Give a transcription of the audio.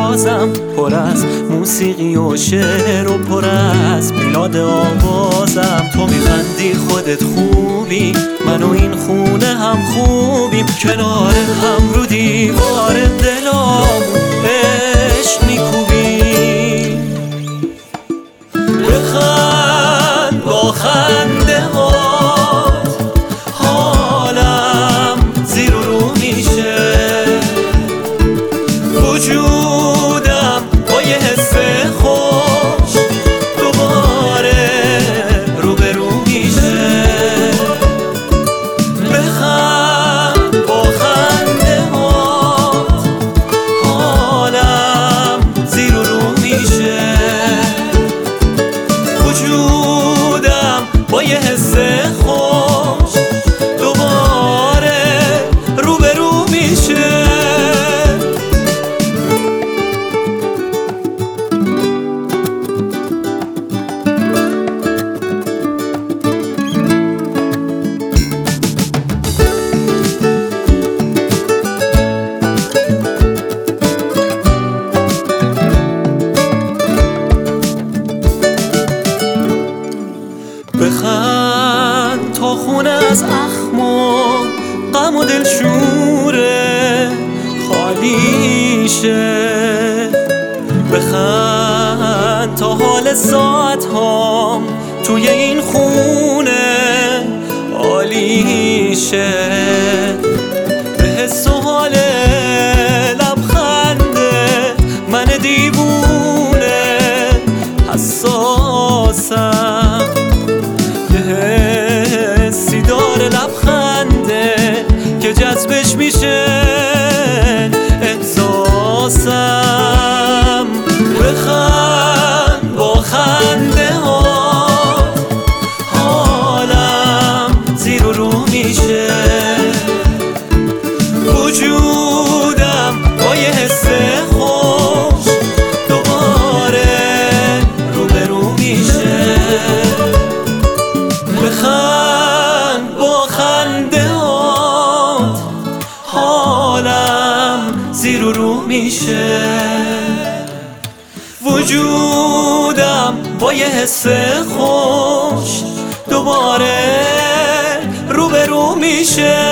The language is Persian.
آوازم پر از موسیقی و شعر و پر از میلاد آوازم. تو میخندی خودت خوبی، من و این خونه هم خوبیم، کنار هم رو دیوار دلامون عشق میکوبیم. بخند با خنده هات حالم زیر و رو میشه، وجودم با یه حس خوش دوباره روبرو میشه. بخند با خنده هات حالم زیر و رو میشه، وجودم با یه حس خوش دوباره روبرو میشه. بخند تا خونه از اخم و غم و دلشوره خالی شه. بخند تا حال ساعت هام توی این خونه عالی شه. به حس و حال لبخنده من دیوونه حساسم، حسی داره لبخنده که جذبش میشه احساسم. بخند با خنده ها حالم زیر و رو میشه، وجودم با یه حس خوش دوباره روبرو میشه. بخند با خنده هات حالم زیر و رو میشه، وجودم با یه حس خوش دوباره روبرو میشه.